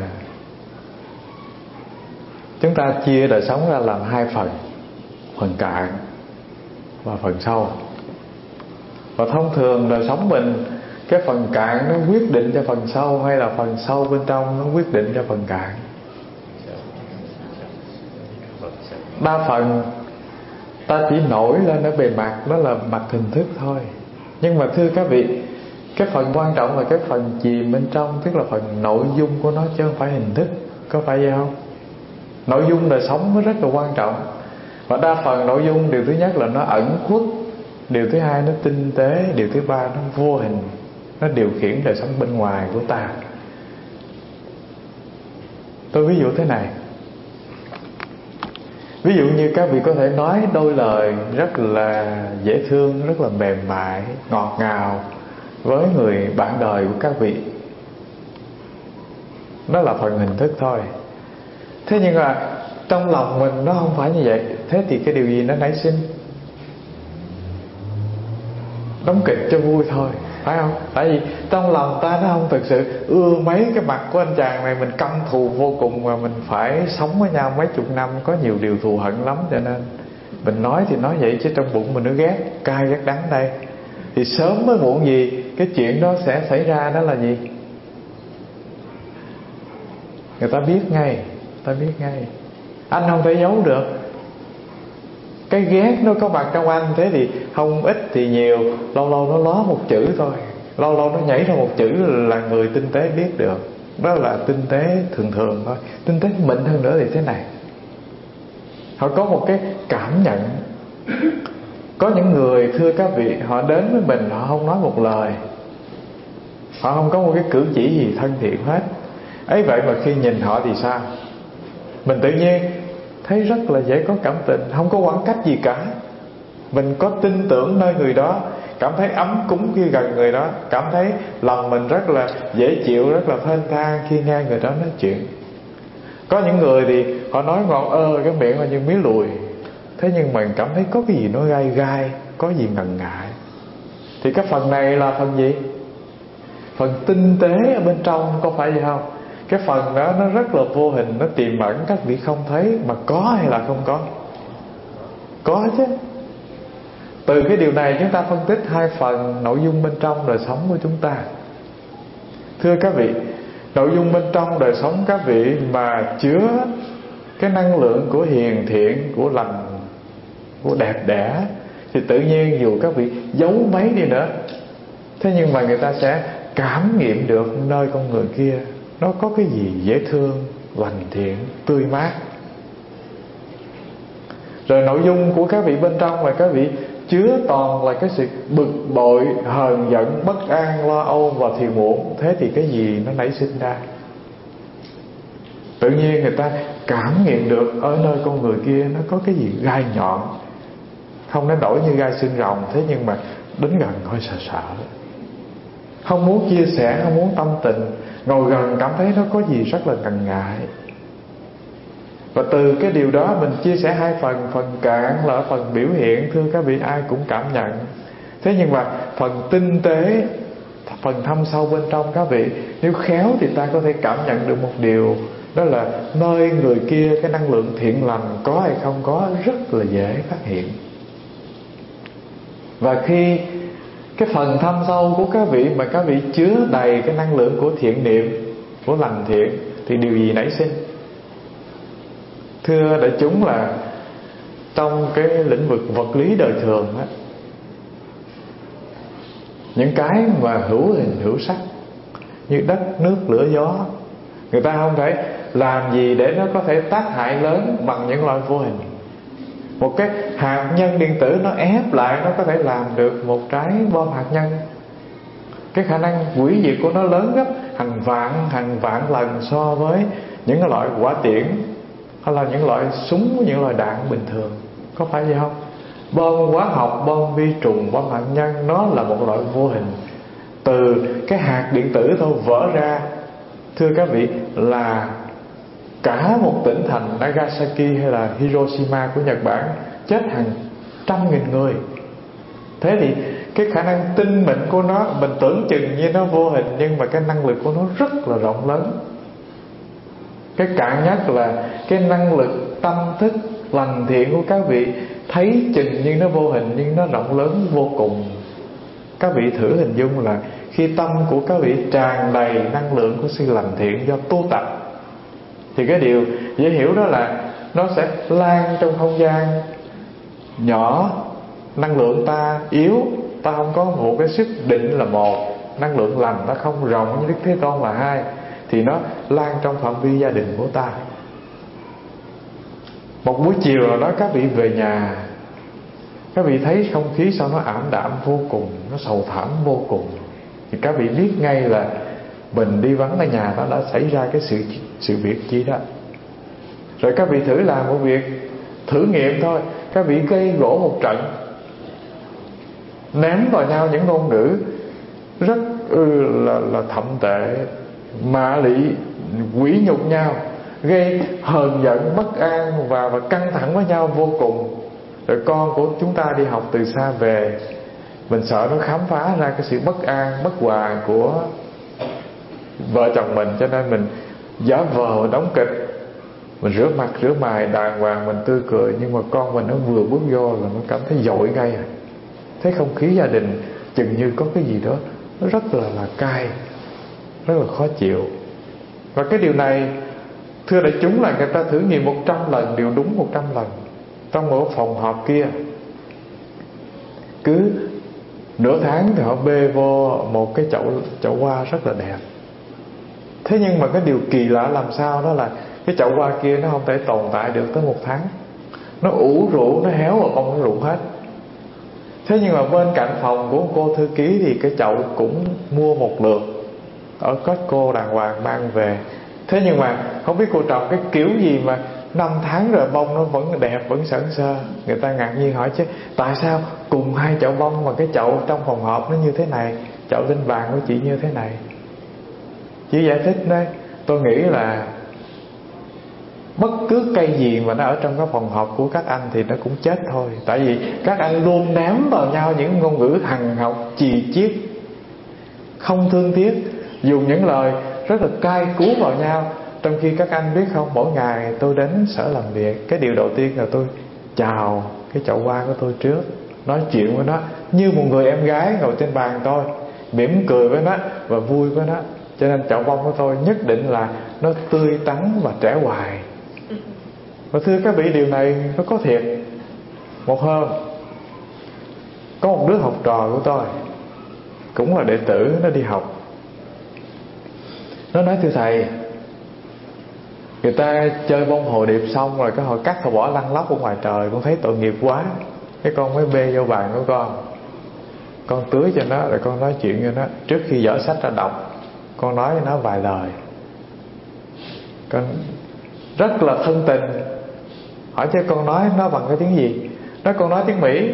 [SPEAKER 2] chúng ta chia đời sống ra làm hai phần, phần cạn và phần sâu. Và thông thường đời sống mình, cái phần cạn nó quyết định cho phần sâu, hay là phần sâu bên trong nó quyết định cho phần cạn? Đa phần ta chỉ nổi lên ở bề mặt, đó là mặt hình thức thôi. Nhưng mà thưa các vị, cái phần quan trọng là cái phần chìm bên trong, tức là phần nội dung của nó, chứ không phải hình thức. Có phải vậy không? Nội dung đời sống nó rất là quan trọng. Và đa phần nội dung, điều thứ nhất là nó ẩn khuất, điều thứ hai nó tinh tế, điều thứ ba nó vô hình, nó điều khiển đời sống bên ngoài của ta. Tôi ví dụ thế này. Ví dụ như các vị có thể nói đôi lời rất là dễ thương, rất là mềm mại, ngọt ngào với người bạn đời của các vị. Đó là phần hình thức thôi. Thế nhưng mà trong lòng mình nó không phải như vậy. Thế thì cái điều gì nó nảy sinh? Đóng kịch cho vui thôi, phải không? Tại vì trong lòng ta nó không thực sự ưa mấy cái mặt của anh chàng này, mình căm thù vô cùng, và mình phải sống với nhau mấy chục năm, có nhiều điều thù hận lắm, cho nên mình nói thì nói vậy, chứ trong bụng mình nó ghét, cay ghét đắng đây. Thì sớm với muộn gì cái chuyện đó sẽ xảy ra, đó là gì? Người ta biết ngay. Anh không thể giấu được. Cái ghét nó có mặt trong anh. Thế thì không ít thì nhiều, lâu lâu nó ló một chữ thôi, lâu lâu nó nhảy ra một chữ là người tinh tế biết được. Đó là tinh tế thường thường thôi. Tinh tế mịn hơn nữa thì thế này, họ có một cái cảm nhận. Có những người, thưa các vị, họ đến với mình, họ không nói một lời, họ không có một cái cử chỉ gì thân thiện hết. Ấy vậy mà khi nhìn họ thì sao? Mình tự nhiên thấy rất là dễ có cảm tình, không có khoảng cách gì cả. Mình có tin tưởng nơi người đó, cảm thấy ấm cúng khi gần người đó, cảm thấy lòng mình rất là dễ chịu, rất là thênh thang khi nghe người đó nói chuyện. Có những người thì họ nói ngọt cái miệng là như mía lùi, thế nhưng mình cảm thấy có cái gì nó gai gai, có gì ngần ngại. Thì cái phần này là phần gì? Phần tinh tế ở bên trong, có phải vậy không? Cái phần đó nó rất là vô hình, nó tiềm ẩn, các vị không thấy. Mà có hay là không có? Có chứ. Từ cái điều này chúng ta phân tích hai phần nội dung bên trong đời sống của chúng ta. Thưa các vị, nội dung bên trong đời sống các vị mà chứa cái năng lượng của hiền thiện, của lành, của đẹp đẽ, thì tự nhiên dù các vị giấu mấy đi nữa, thế nhưng mà người ta sẽ cảm nghiệm được nơi con người kia nó có cái gì dễ thương, lành thiện, tươi mát. Rồi nội dung của các vị bên trong là các vị chứa toàn là cái sự bực bội, hờn giận, bất an, lo âu và phiền muộn. Thế thì cái gì nó nảy sinh ra? Tự nhiên người ta cảm nghiệm được ở nơi con người kia nó có cái gì gai nhọn, không đến nỗi như gai xương rồng, thế nhưng mà đến gần hơi sợ sợ, không muốn chia sẻ, không muốn tâm tình. Ngồi gần cảm thấy nó có gì rất là ngần ngại. Và từ cái điều đó mình chia sẻ hai phần. Phần cạn là phần biểu hiện, thưa các vị, ai cũng cảm nhận. Thế nhưng mà phần tinh tế, phần thâm sâu bên trong các vị, nếu khéo thì ta có thể cảm nhận được một điều, đó là nơi người kia cái năng lượng thiện lành có hay không có rất là dễ phát hiện. Và khi cái phần thâm sâu của các vị mà các vị chứa đầy cái năng lượng của thiện niệm, của lành thiện, thì điều gì nảy sinh? Thưa đại chúng, là trong cái lĩnh vực vật lý đời thường á, những cái mà hữu hình hữu sắc như đất, nước, lửa, gió, người ta không thể làm gì để nó có thể tác hại lớn bằng những loại vô hình. Một cái hạt nhân điện tử nó ép lại, nó có thể làm được một trái bom hạt nhân. Cái khả năng hủy diệt của nó lớn gấp hàng vạn lần so với những cái loại hỏa tiễn hay là những loại súng, những loại đạn bình thường. Có phải vậy không? Bom hóa học, bom vi trùng, bom hạt nhân, nó là một loại vô hình. Từ cái hạt điện tử thôi vỡ ra, thưa các vị, là cả một tỉnh thành Nagasaki hay là Hiroshima của Nhật Bản chết hàng trăm nghìn người. Thế thì cái khả năng tinh mịn của nó, mình tưởng chừng như nó vô hình, nhưng mà cái năng lực của nó rất là rộng lớn. Cái cạn nhất là cái năng lực tâm thức lành thiện của các vị, thấy chừng như nó vô hình nhưng nó rộng lớn vô cùng. Các vị thử hình dung là khi tâm của các vị tràn đầy năng lượng của sự lành thiện do tu tập, thì cái điều dễ hiểu đó là nó sẽ lan trong không gian nhỏ. Năng lượng ta yếu, ta không có một cái sức định là một, năng lượng lành ta không rộng như Đức Thế Tôn là hai, thì nó lan trong phạm vi gia đình của ta. Một buổi chiều nào đó các vị về nhà, các vị thấy không khí sao nó ảm đạm vô cùng, nó sầu thảm vô cùng, thì các vị biết ngay là mình đi vắng ở nhà đó đã xảy ra cái sự việc chi đó. Rồi các vị thử làm một việc thử nghiệm thôi. Các vị gây gỗ một trận, ném vào nhau những ngôn ngữ rất là thậm tệ, mạ lị, quỷ nhục nhau, gây hờn giận, bất an và căng thẳng với nhau vô cùng. Rồi con của chúng ta đi học từ xa về, mình sợ nó khám phá ra cái sự bất an, bất hòa của vợ chồng mình, cho nên mình giả vờ đóng kịch, mình rửa mặt rửa mày đàng hoàng, mình tươi cười, nhưng mà con mình nó vừa bước vô là nó cảm thấy dội ngay à. Thấy không khí gia đình chừng như có cái gì đó nó rất là cay, rất là khó chịu. Và cái điều này Thưa đại chúng, là người ta thử nghiệm 100 lần đều đúng 100 lần. Trong một phòng họp kia, cứ nửa tháng thì họ bê vô một cái chậu hoa rất là đẹp. Thế nhưng mà cái điều kỳ lạ làm sao đó là cái chậu hoa kia nó không thể tồn tại được tới 1 tháng. Nó ủ rũ, nó héo và không có rụng hết. Thế nhưng mà bên cạnh phòng của cô thư ký thì cái chậu cũng mua một lượt ở Costco đàng hoàng mang về. Thế nhưng mà không biết cô trồng cái kiểu gì mà 5 tháng rồi bông nó vẫn đẹp, vẫn sẵn sơ. Người ta ngạc nhiên hỏi chứ tại sao cùng 2 chậu bông mà cái chậu trong phòng họp nó như thế này, chậu tinh vàng của chị như thế này? Chỉ giải thích đấy, tôi nghĩ là bất cứ cây gì mà nó ở trong cái phòng họp của các anh thì nó cũng chết thôi. Tại vì các anh luôn ném vào nhau những ngôn ngữ hằn học, chì chiết, không thương tiếc, dùng những lời rất là cay cú vào nhau. Trong khi các anh biết không, mỗi ngày tôi đến sở làm việc, cái điều đầu tiên là tôi chào cái chậu hoa của tôi trước, nói chuyện với nó như một người em gái ngồi trên bàn tôi, mỉm cười với nó và vui với nó. Cho nên chậu bông của tôi nhất định là nó tươi tắn và trẻ hoài. Và thưa các vị, điều này nó có thiệt. Một hôm có một đứa học trò của tôi, cũng là đệ tử, nó đi học. Nó nói thưa thầy, người ta chơi bông hồ điệp xong rồi cái họ cắt họ bỏ lăn lóc ở ngoài trời, con thấy tội nghiệp quá. Cái con mới bê vô bàn của con tưới cho nó, rồi con nói chuyện cho nó. Trước khi dở sách ra đọc, con nói với nó vài lời. Con rất là thân tình. Hỏi chứ con nói nó bằng cái tiếng gì? Nói con nói tiếng Mỹ.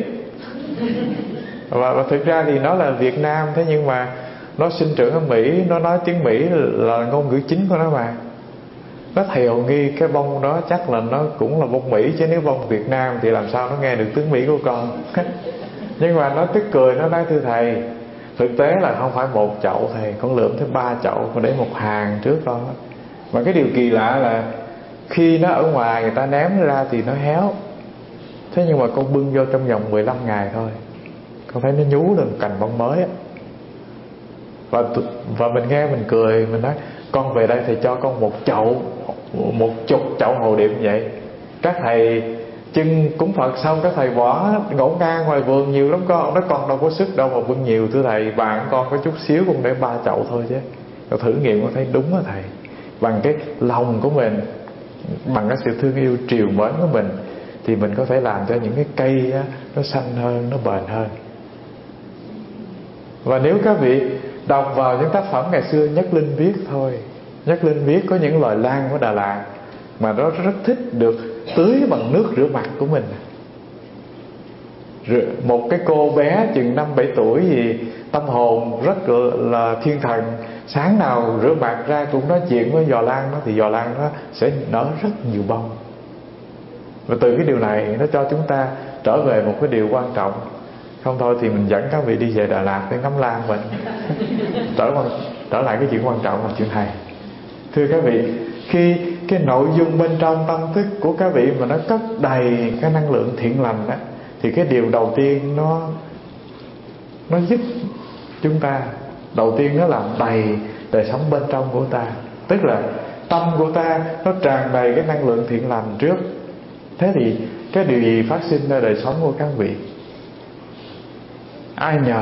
[SPEAKER 2] Và thực ra thì nó là Việt Nam, thế nhưng mà nó sinh trưởng ở Mỹ, nó nói tiếng Mỹ là ngôn ngữ chính của nó mà. Nó thầy hồ nghi cái bông đó chắc là nó cũng là bông Mỹ, chứ nếu bông Việt Nam thì làm sao nó nghe được tiếng Mỹ của con. Nhưng mà nó tức cười, nó nói thưa thầy, thực tế là không phải 1 chậu thầy, con lượm tới 3 chậu, con để một hàng trước đó. Mà cái điều kỳ lạ là khi nó ở ngoài người ta ném ra thì nó héo. Thế nhưng mà con bưng vô trong vòng 15 ngày thôi, con thấy nó nhú lên cành bông mới á. Và mình nghe mình cười, mình nói con về đây thầy cho con 1 chục chậu hồ điệp vậy. Các thầy chưng cúng Phật xong các thầy bỏ ngổn ngang ngoài vườn nhiều lắm con. Nó con đâu có sức đâu mà bưng nhiều thưa thầy. Bạn con có chút xíu con để 3 chậu thôi chứ. Con thử nghiệm con thấy đúng đó thầy. Bằng cái lòng của mình, bằng cái sự thương yêu trìu mến của mình, thì mình có thể làm cho những cái cây á, nó xanh hơn, nó bền hơn. Và nếu các vị đọc vào những tác phẩm ngày xưa Nhất Linh viết thôi, Nhất Linh viết có những loài lan của Đà Lạt mà nó rất thích được tưới bằng nước rửa mặt của mình. Một cái cô bé chừng 5-7 tuổi gì tâm hồn rất là thiên thần, sáng nào rửa mặt ra cũng nói chuyện với giò lan đó, thì giò lan đó sẽ nở rất nhiều bông. Và từ cái điều này nó cho chúng ta trở về một cái điều quan trọng. Không thôi thì mình dẫn các vị đi về Đà Lạt để ngắm lan mình. Trở lại cái chuyện quan trọng là chuyện hay. Thưa các vị, khi cái nội dung bên trong tâm thức của các vị mà nó cất đầy cái năng lượng thiện lành đó, thì cái điều đầu tiên nó giúp chúng ta, đầu tiên nó làm đầy đời sống bên trong của ta. Tức là tâm của ta nó tràn đầy cái năng lượng thiện lành trước. Thế thì cái điều gì phát sinh ra đời sống của các vị? Ai nhờ?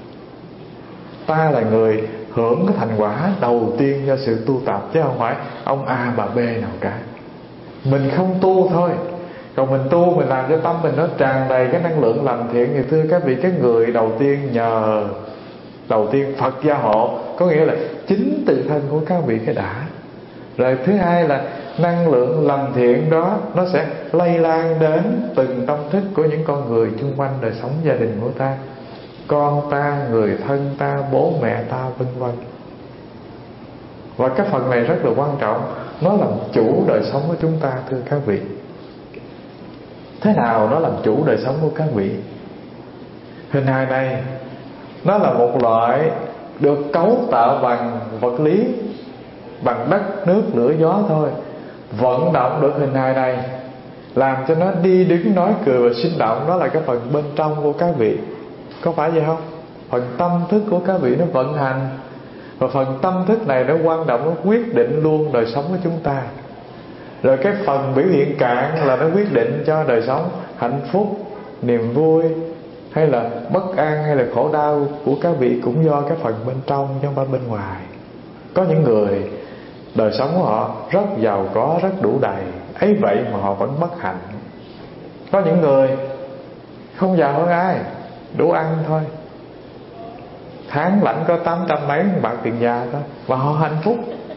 [SPEAKER 2] Ta là người hưởng cái thành quả đầu tiên do sự tu tập, chứ không phải ông A bà B nào cả. Mình không tu thôi. Còn mình tu, mình làm cho tâm mình nó tràn đầy cái năng lượng lành thiện, thì thưa các vị, cái người đầu tiên nhờ đầu tiên Phật gia hộ, có nghĩa là chính tự thân của các vị cái đã. Rồi thứ hai là năng lượng lành thiện đó nó sẽ lây lan đến từng tâm thức của những con người xung quanh đời sống gia đình của ta, con ta, người thân ta, bố mẹ ta, vân vân. Và cái phần này rất là quan trọng, nó làm chủ đời sống của chúng ta, thưa các vị. Thế nào nó làm chủ đời sống của các vị? Hình hài này nó là một loại được cấu tạo bằng vật lý, bằng đất, nước, lửa, gió thôi. Vận động được hình hài này, làm cho nó đi đứng, nói, cười và sinh động, đó là cái phần bên trong của các vị. Có phải vậy không? Phần tâm thức của các vị nó vận hành, và phần tâm thức này nó quan trọng, nó quyết định luôn đời sống của chúng ta. Rồi cái phần biểu hiện cạn là nó quyết định cho đời sống hạnh phúc, niềm vui hay là bất an hay là khổ đau của các vị cũng do cái phần bên trong chứ không phải bên ngoài. Có những người đời sống của họ rất giàu có, rất đủ đầy, ấy vậy mà họ vẫn bất hạnh. Có những người không giàu hơn ai, đủ ăn thôi, tháng lãnh có 800 mấy bạc tiền già thôi, và họ hạnh phúc.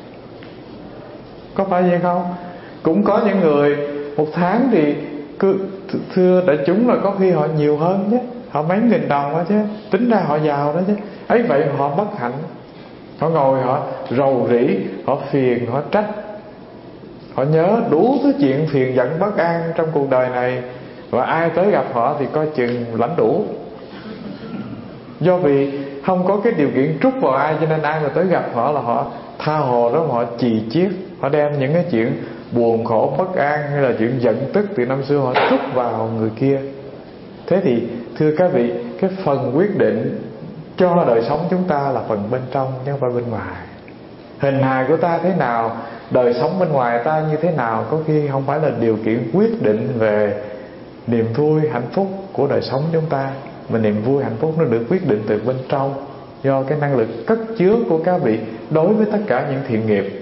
[SPEAKER 2] Có phải vậy không? Cũng có những người một tháng thì thưa đại chúng là có khi họ nhiều hơn chứ, họ mấy nghìn đồng đó chứ, tính ra họ giàu đó chứ, ấy vậy mà họ bất hạnh. Họ ngồi họ rầu rĩ, họ phiền, họ trách, họ nhớ đủ thứ chuyện phiền giận bất an trong cuộc đời này, và ai tới gặp họ thì coi chừng lãnh đủ. Do vì không có cái điều kiện trút vào ai, cho nên ai mà tới gặp họ là họ tha hồ đó mà họ chì chiết, họ đem những cái chuyện buồn khổ bất an hay là chuyện giận tức từ năm xưa họ trút vào người kia. Thế thì thưa các vị, cái phần quyết định cho đời sống chúng ta là phần bên trong chứ không phải bên ngoài. Hình hài của ta thế nào, đời sống bên ngoài ta như thế nào, có khi không phải là điều kiện quyết định về niềm vui hạnh phúc của đời sống chúng ta, mà niềm vui hạnh phúc nó được quyết định từ bên trong, do cái năng lực cất chứa của các vị đối với tất cả những thiện nghiệp.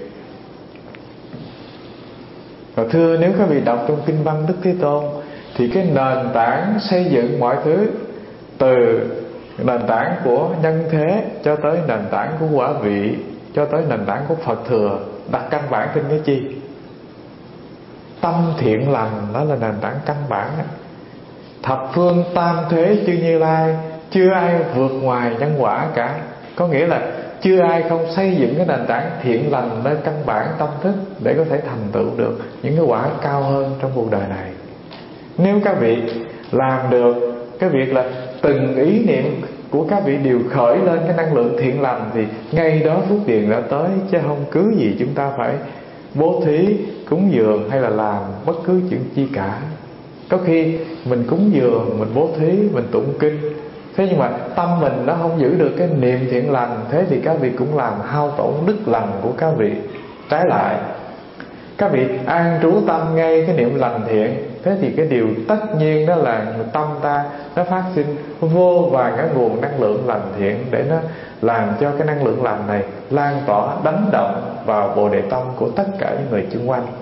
[SPEAKER 2] Và thưa, nếu các vị đọc trong kinh văn Đức Thế Tôn thì cái nền tảng xây dựng mọi thứ, từ nền tảng của nhân thế cho tới nền tảng của quả vị, cho tới nền tảng của Phật thừa, đặt căn bản trên cái chi? Tâm thiện lành, đó là nền tảng căn bản. Thập phương tam thế chư Như Lai, chưa ai vượt ngoài nhân quả cả. Có nghĩa là chưa ai không xây dựng cái nền tảng thiện lành nơi căn bản tâm thức để có thể thành tựu được những cái quả cao hơn trong cuộc đời này. Nếu các vị làm được cái việc là từng ý niệm của các vị đều khởi lên cái năng lượng thiện lành, thì ngay đó phước điền đã tới, chứ không cứ gì chúng ta phải bố thí, cúng dường hay là làm bất cứ chuyện chi cả. Có khi mình cúng dường, mình bố thí, mình tụng kinh, thế nhưng mà tâm mình nó không giữ được cái niệm thiện lành, thế thì các vị cũng làm hao tổn đức lành của các vị. Trái lại, các vị an trú tâm ngay cái niệm lành thiện, thế thì cái điều tất nhiên đó là tâm ta nó phát sinh vô vàn cái nguồn năng lượng lành thiện, để nó làm cho cái năng lượng lành này lan tỏa, đánh động vào bồ đề tâm của tất cả những người xung quanh.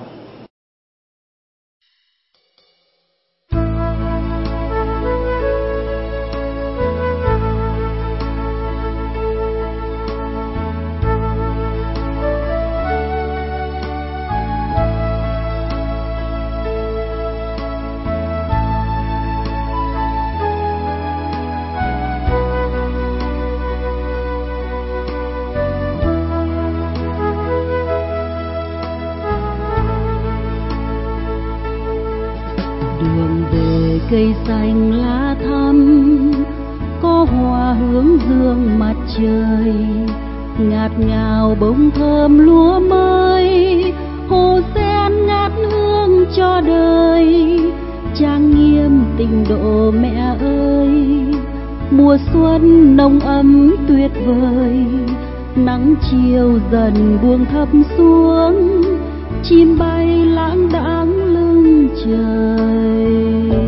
[SPEAKER 1] Cây xanh lá thắm, có hoa hướng dương mặt trời, ngạt ngào bông thơm lúa mới, hồ sen ngát hương cho đời, trang nghiêm tình độ mẹ ơi. Mùa xuân nồng ấm tuyệt vời, nắng chiều dần buông thấp xuống, chim bay lãng đãng lưng trời.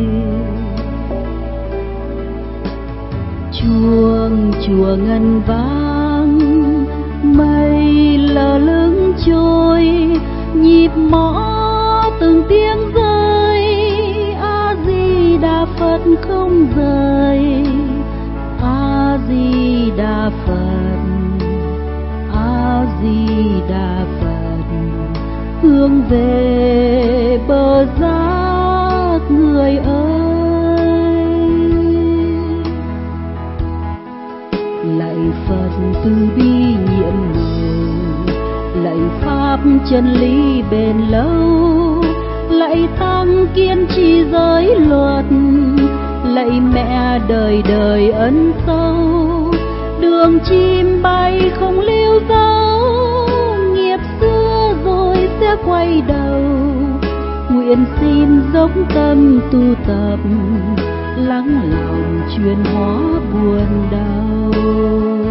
[SPEAKER 1] Chuông chùa ngân vang, mây lờ lững trôi, nhịp mõ từng tiếng rơi, A Di Đà Phật không rời, A Di Đà Phật, A Di Đà Phật, hướng về bờ giác người ơi. Lạy Phật từ bi nhiệm màu, lạy Pháp chân lý bền lâu, lạy Tăng kiên trì giới luật, lạy Mẹ đời đời ân sâu. Đường chim bay không lưu dấu, nghiệp xưa rồi sẽ quay đầu. Nguyện xin dốc tâm tu tập, lắng lòng chuyển hóa buồn đau.